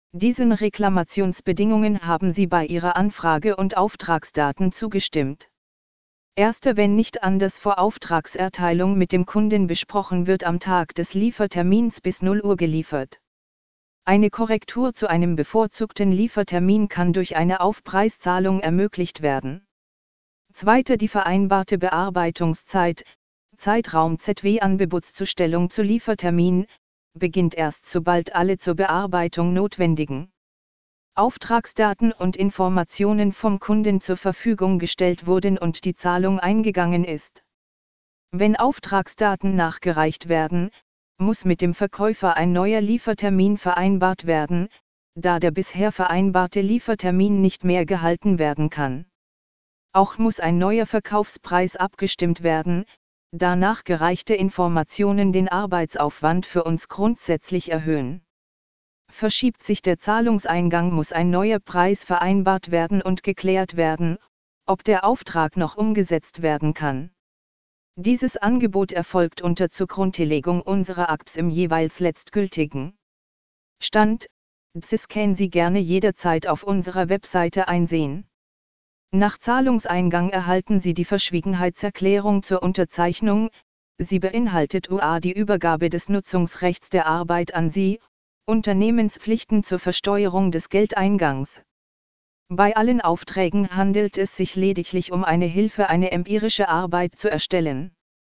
Diesen Reklamationsbedingungen haben Sie bei Ihrer Anfrage und Auftragsdaten zugestimmt. Erst wenn nicht anders vor Auftragserteilung mit dem Kunden besprochen wird, am Tag des Liefertermins bis 0 Uhr geliefert. Eine Korrektur zu einem bevorzugten Liefertermin kann durch eine Aufpreiszahlung ermöglicht werden. Zweiter, die vereinbarte Bearbeitungszeit, Zeitraum ZW-Angebotszustellung zu Liefertermin, beginnt erst sobald alle zur Bearbeitung notwendigen Auftragsdaten und Informationen vom Kunden zur Verfügung gestellt wurden und die Zahlung eingegangen ist. Wenn Auftragsdaten nachgereicht werden, muss mit dem Verkäufer ein neuer Liefertermin vereinbart werden, da der bisher vereinbarte Liefertermin nicht mehr gehalten werden kann. Auch muss ein neuer Verkaufspreis abgestimmt werden, da nachgereichte Informationen den Arbeitsaufwand für uns grundsätzlich erhöhen. Verschiebt sich der Zahlungseingang, muss ein neuer Preis vereinbart werden und geklärt werden, ob der Auftrag noch umgesetzt werden kann. Dieses Angebot erfolgt unter Zugrundelegung unserer AGBs im jeweils letztgültigen Stand. Dies können Sie gerne jederzeit auf unserer Webseite einsehen. Nach Zahlungseingang erhalten Sie die Verschwiegenheitserklärung zur Unterzeichnung. Sie beinhaltet die Übergabe des Nutzungsrechts der Arbeit an Sie, Unternehmenspflichten zur Versteuerung des Geldeingangs. Bei allen Aufträgen handelt es sich lediglich um eine Hilfe, eine empirische Arbeit zu erstellen.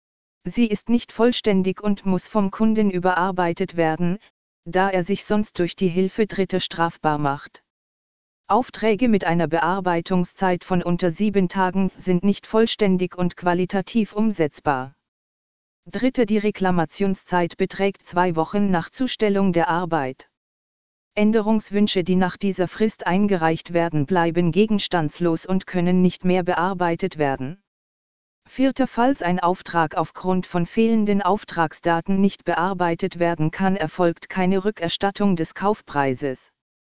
Sie ist nicht vollständig und muss vom Kunden überarbeitet werden, da er sich sonst durch die Hilfe Dritter strafbar macht. Aufträge mit einer Bearbeitungszeit von unter 7 Tagen sind nicht vollständig und qualitativ umsetzbar. Dritter, die Reklamationszeit beträgt 2 Wochen nach Zustellung der Arbeit. Änderungswünsche, die nach dieser Frist eingereicht werden, bleiben gegenstandslos und können nicht mehr bearbeitet werden. Vierter, falls ein Auftrag aufgrund von fehlenden Auftragsdaten nicht bearbeitet werden kann, erfolgt keine Rückerstattung des Kaufpreises.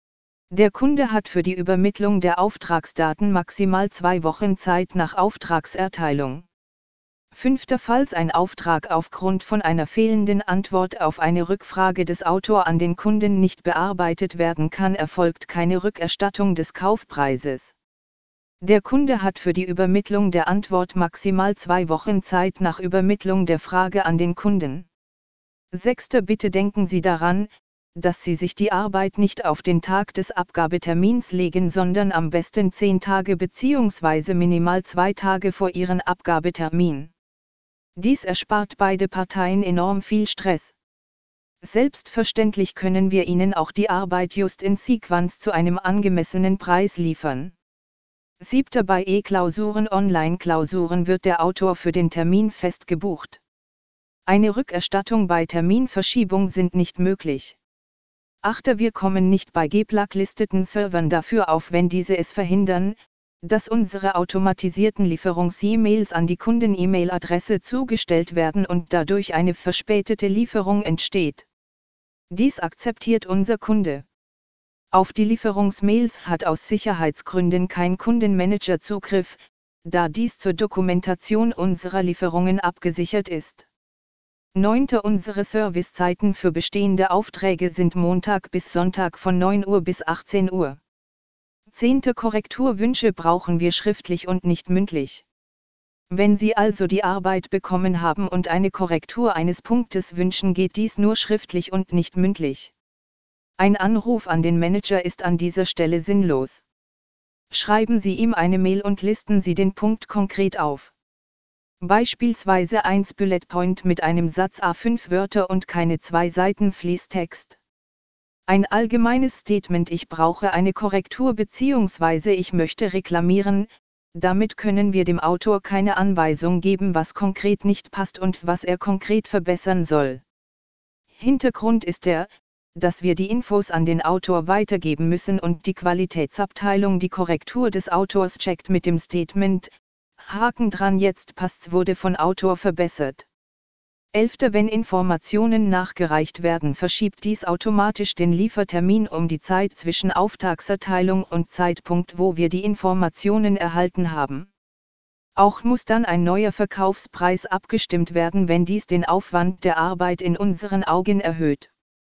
Der Kunde hat für die Übermittlung der Auftragsdaten maximal 2 Wochen Zeit nach Auftragserteilung. Fünfter, falls ein Auftrag aufgrund von einer fehlenden Antwort auf eine Rückfrage des Autors an den Kunden nicht bearbeitet werden kann, erfolgt keine Rückerstattung des Kaufpreises. Der Kunde hat für die Übermittlung der Antwort maximal 2 Wochen Zeit nach Übermittlung der Frage an den Kunden. Sechster, bitte denken Sie daran, dass Sie sich die Arbeit nicht auf den Tag des Abgabetermins legen, sondern am besten 10 Tage bzw. minimal 2 Tage vor Ihrem Abgabetermin. Dies erspart beide Parteien enorm viel Stress. Selbstverständlich können wir Ihnen auch die Arbeit just in Sequenz zu einem angemessenen Preis liefern. Siebter, bei E-Klausuren, Online-Klausuren wird der Autor für den Termin fest gebucht. Eine Rückerstattung bei Terminverschiebung sind nicht möglich. Achter, wir kommen nicht bei gebacklisteten Servern dafür auf, wenn diese es verhindern, dass unsere automatisierten Lieferungs-E-Mails an die Kunden-E-Mail-Adresse zugestellt werden und dadurch eine verspätete Lieferung entsteht. Dies akzeptiert unser Kunde. Auf die Lieferungsmails hat aus Sicherheitsgründen kein Kundenmanager Zugriff, da dies zur Dokumentation unserer Lieferungen abgesichert ist. 9. Unsere Servicezeiten für bestehende Aufträge sind Montag bis Sonntag von 9 Uhr bis 18 Uhr. 10. Korrekturwünsche brauchen wir schriftlich und nicht mündlich. Wenn Sie also die Arbeit bekommen haben und eine Korrektur eines Punktes wünschen, geht dies nur schriftlich und nicht mündlich. Ein Anruf an den Manager ist an dieser Stelle sinnlos. Schreiben Sie ihm eine Mail und listen Sie den Punkt konkret auf. Beispielsweise 1 Bullet Point mit einem Satz A5 Wörter und keine 2 Seiten Fließtext. Ein allgemeines Statement: Ich brauche eine Korrektur bzw. ich möchte reklamieren. Damit können wir dem Autor keine Anweisung geben, was konkret nicht passt und was er konkret verbessern soll. Hintergrund ist dass wir die Infos an den Autor weitergeben müssen und die Qualitätsabteilung die Korrektur des Autors checkt mit dem Statement: Haken dran, jetzt passt's, wurde von Autor verbessert. 11. Wenn Informationen nachgereicht werden, verschiebt dies automatisch den Liefertermin um die Zeit zwischen Auftragserteilung und Zeitpunkt, wo wir die Informationen erhalten haben. Auch muss dann ein neuer Verkaufspreis abgestimmt werden, wenn dies den Aufwand der Arbeit in unseren Augen erhöht.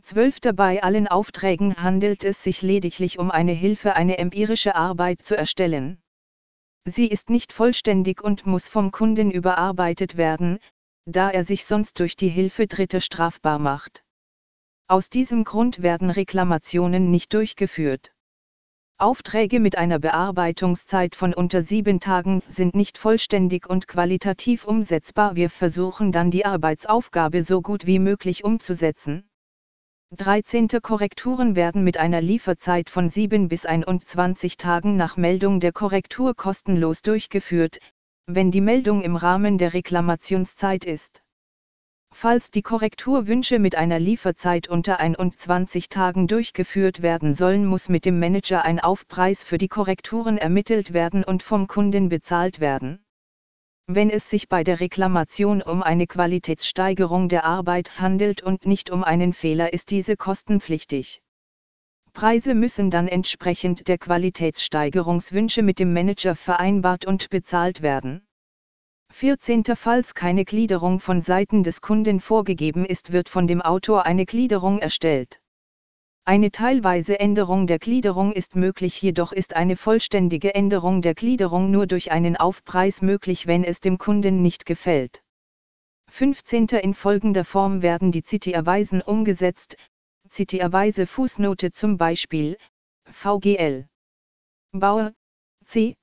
12. Bei allen Aufträgen handelt es sich lediglich um eine Hilfe, eine empirische Arbeit zu erstellen. Sie ist nicht vollständig und muss vom Kunden überarbeitet werden, da er sich sonst durch die Hilfe Dritter strafbar macht. Aus diesem Grund werden Reklamationen nicht durchgeführt. Aufträge mit einer Bearbeitungszeit von unter 7 Tagen sind nicht vollständig und qualitativ umsetzbar. Wir versuchen dann die Arbeitsaufgabe so gut wie möglich umzusetzen. 13. Korrekturen werden mit einer Lieferzeit von 7 bis 21 Tagen nach Meldung der Korrektur kostenlos durchgeführt, wenn die Meldung im Rahmen der Reklamationszeit ist. Falls die Korrekturwünsche mit einer Lieferzeit unter 21 Tagen durchgeführt werden sollen, muss mit dem Manager ein Aufpreis für die Korrekturen ermittelt werden und vom Kunden bezahlt werden. Wenn es sich bei der Reklamation um eine Qualitätssteigerung der Arbeit handelt und nicht um einen Fehler, ist diese kostenpflichtig. Preise müssen dann entsprechend der Qualitätssteigerungswünsche mit dem Manager vereinbart und bezahlt werden. 14. Falls keine Gliederung von Seiten des Kunden vorgegeben ist, wird von dem Autor eine Gliederung erstellt. Eine teilweise Änderung der Gliederung ist möglich, jedoch ist eine vollständige Änderung der Gliederung nur durch einen Aufpreis möglich, wenn es dem Kunden nicht gefällt. 15. In folgender Form werden die City-Erweisen umgesetzt. City-Erweise Fußnote zum Beispiel, VGL. Bauer, C.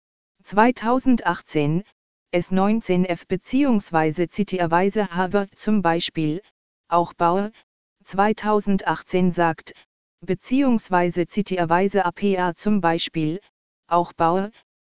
2018, S19F bzw. City-Erweise Harvard zum Beispiel, auch Bauer, 2018 sagt, bzw. City-Erweise APA zum Beispiel, auch Bauer,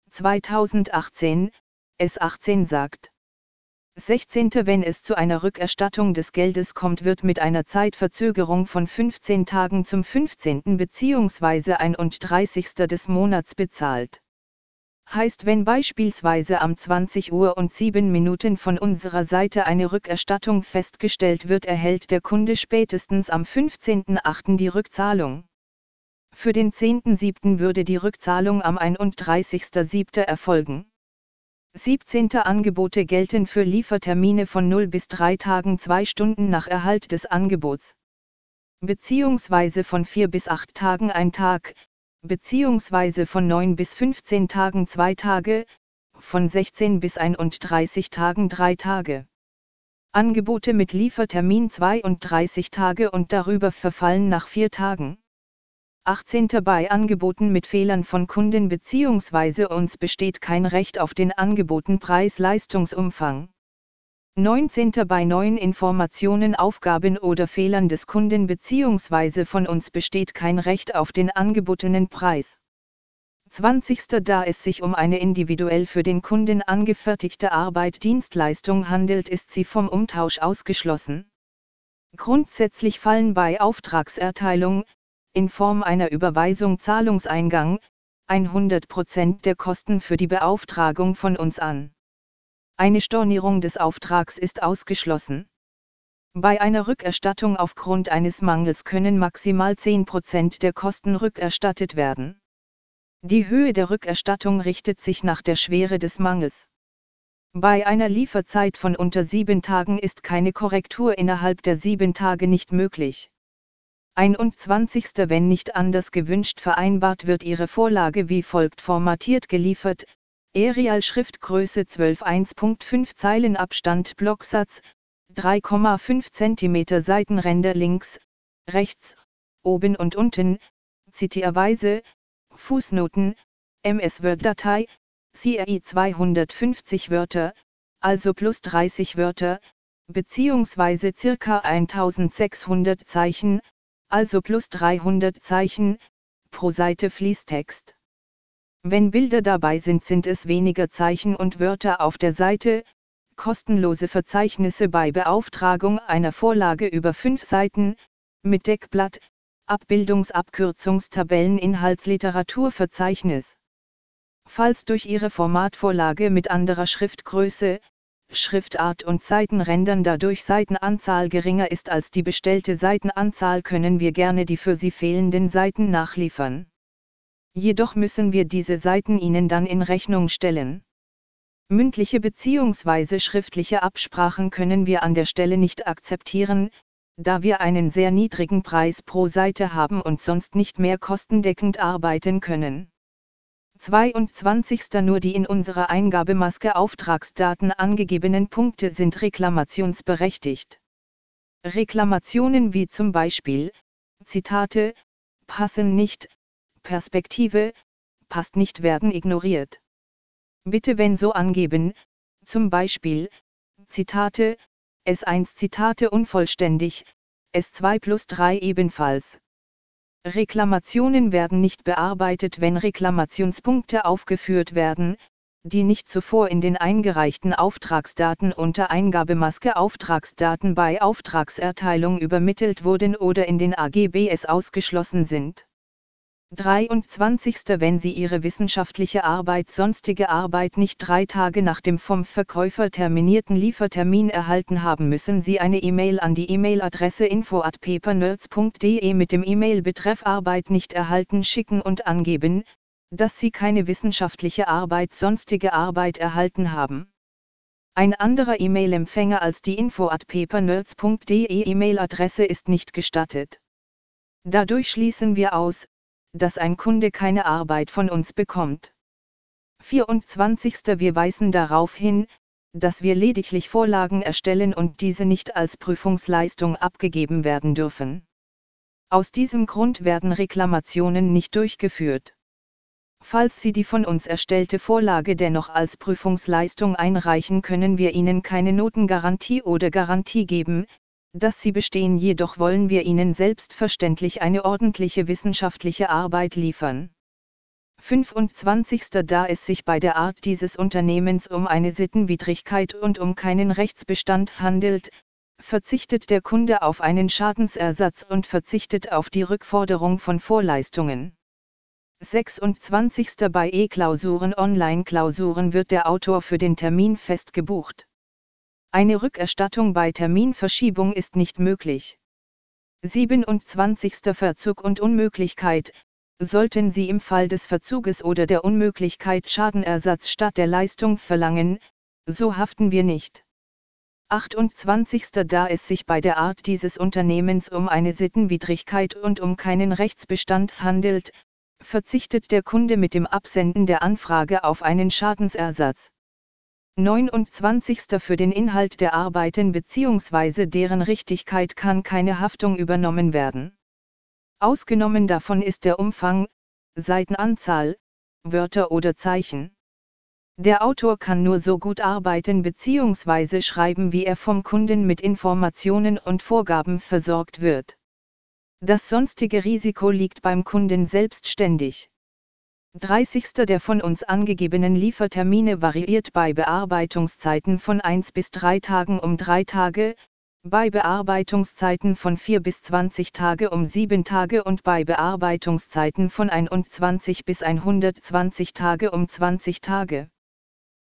2018, S18 sagt. 16. Wenn es zu einer Rückerstattung des Geldes kommt, wird mit einer Zeitverzögerung von 15 Tagen zum 15. bzw. 31. des Monats bezahlt. Heißt, wenn beispielsweise am 20:07 von unserer Seite eine Rückerstattung festgestellt wird, erhält der Kunde spätestens am 15.08. die Rückzahlung. Für den 10.07. würde die Rückzahlung am 31.07. erfolgen. 17. Angebote gelten für Liefertermine von 0 bis 3 Tagen 2 Stunden nach Erhalt des Angebots. Beziehungsweise von 4 bis 8 Tagen 1 Tag, beziehungsweise von 9 bis 15 Tagen 2 Tage, von 16 bis 31 Tagen 3 Tage. Angebote mit Liefertermin 32 Tage und darüber verfallen nach 4 Tagen. 18. Bei Angeboten mit Fehlern von Kunden bzw. uns besteht kein Recht auf den Angeboten Preis-Leistungsumfang. 19. Bei neuen Informationen, Aufgaben oder Fehlern des Kunden bzw. von uns besteht kein Recht auf den angebotenen Preis. 20. Da es sich um eine individuell für den Kunden angefertigte Arbeit-Dienstleistung handelt, ist sie vom Umtausch ausgeschlossen. Grundsätzlich fallen bei Auftragserteilung, in Form einer Überweisung Zahlungseingang, 100% der Kosten für die Beauftragung von uns an. Eine Stornierung des Auftrags ist ausgeschlossen. Bei einer Rückerstattung aufgrund eines Mangels können maximal 10% der Kosten rückerstattet werden. Die Höhe der Rückerstattung richtet sich nach der Schwere des Mangels. Bei einer Lieferzeit von unter 7 Tagen ist keine Korrektur innerhalb der 7 Tage nicht möglich. 21. Wenn nicht anders gewünscht vereinbart wird, Ihre Vorlage wie folgt formatiert geliefert: Arial Schriftgröße 12:1.5 Zeilenabstand Blocksatz, 3,5 cm Seitenränder links, rechts, oben und unten, City-Erweise, Fußnoten, MS-Word-Datei, CRI 250 Wörter, also plus 30 Wörter, beziehungsweise circa 1600 Zeichen, also plus 300 Zeichen, pro Seite Fließtext. Wenn Bilder dabei sind, sind es weniger Zeichen und Wörter auf der Seite. Kostenlose Verzeichnisse bei Beauftragung einer Vorlage über 5 Seiten, mit Deckblatt, Abbildungsabkürzungstabellen, Inhaltsliteraturverzeichnis. Falls durch Ihre Formatvorlage mit anderer Schriftgröße, Schriftart und Seitenrändern dadurch Seitenanzahl geringer ist als die bestellte Seitenanzahl, können wir gerne die für Sie fehlenden Seiten nachliefern. Jedoch müssen wir diese Seiten Ihnen dann in Rechnung stellen. Mündliche bzw. schriftliche Absprachen können wir an der Stelle nicht akzeptieren, da wir einen sehr niedrigen Preis pro Seite haben und sonst nicht mehr kostendeckend arbeiten können. 22. Nur die in unserer Eingabemaske Auftragsdaten angegebenen Punkte sind reklamationsberechtigt. Reklamationen wie zum Beispiel, Zitate, passen nicht, Perspektive, passt nicht werden ignoriert. Bitte wenn so angeben, zum Beispiel, Zitate, S1 Zitate unvollständig, S2 plus 3 ebenfalls. Reklamationen werden nicht bearbeitet, wenn Reklamationspunkte aufgeführt werden, die nicht zuvor in den eingereichten Auftragsdaten unter Eingabemaske Auftragsdaten bei Auftragserteilung übermittelt wurden oder in den AGBs ausgeschlossen sind. 23. Wenn Sie Ihre wissenschaftliche Arbeit sonstige Arbeit nicht 3 Tage nach dem vom Verkäufer terminierten Liefertermin erhalten haben, müssen Sie eine E-Mail an die E-Mail-Adresse info@papernerds.de mit dem E-Mail-Betreff Arbeit nicht erhalten schicken und angeben, dass Sie keine wissenschaftliche Arbeit sonstige Arbeit erhalten haben. Ein anderer E-Mail-Empfänger als die info@papernerds.de E-Mail-Adresse ist nicht gestattet. Dadurch schließen wir aus, dass ein Kunde keine Arbeit von uns bekommt. 24. Wir weisen darauf hin, dass wir lediglich Vorlagen erstellen und diese nicht als Prüfungsleistung abgegeben werden dürfen. Aus diesem Grund werden Reklamationen nicht durchgeführt. Falls Sie die von uns erstellte Vorlage dennoch als Prüfungsleistung einreichen, können wir Ihnen keine Notengarantie oder Garantie geben, dass sie bestehen, jedoch wollen wir Ihnen selbstverständlich eine ordentliche wissenschaftliche Arbeit liefern. 25. Da es sich bei der Art dieses Unternehmens um eine Sittenwidrigkeit und um keinen Rechtsbestand handelt, verzichtet der Kunde auf einen Schadensersatz und verzichtet auf die Rückforderung von Vorleistungen. 26. Bei E-Klausuren Online-Klausuren wird der Autor für den Termin fest gebucht. Eine Rückerstattung bei Terminverschiebung ist nicht möglich. 27. Verzug und Unmöglichkeit. Sollten Sie im Fall des Verzuges oder der Unmöglichkeit Schadenersatz statt der Leistung verlangen, so haften wir nicht. 28. Da es sich bei der Art dieses Unternehmens um eine Sittenwidrigkeit und um keinen Rechtsbestand handelt, verzichtet der Kunde mit dem Absenden der Anfrage auf einen Schadensersatz. 29. Für den Inhalt der Arbeiten bzw. deren Richtigkeit kann keine Haftung übernommen werden. Ausgenommen davon ist der Umfang, Seitenanzahl, Wörter oder Zeichen. Der Autor kann nur so gut arbeiten bzw. schreiben, wie er vom Kunden mit Informationen und Vorgaben versorgt wird. Das sonstige Risiko liegt beim Kunden selbstständig. 30. Der von uns angegebenen Liefertermine variiert bei Bearbeitungszeiten von 1 bis 3 Tagen um 3 Tage, bei Bearbeitungszeiten von 4 bis 20 Tage um 7 Tage und bei Bearbeitungszeiten von 21 bis 120 Tage um 20 Tage.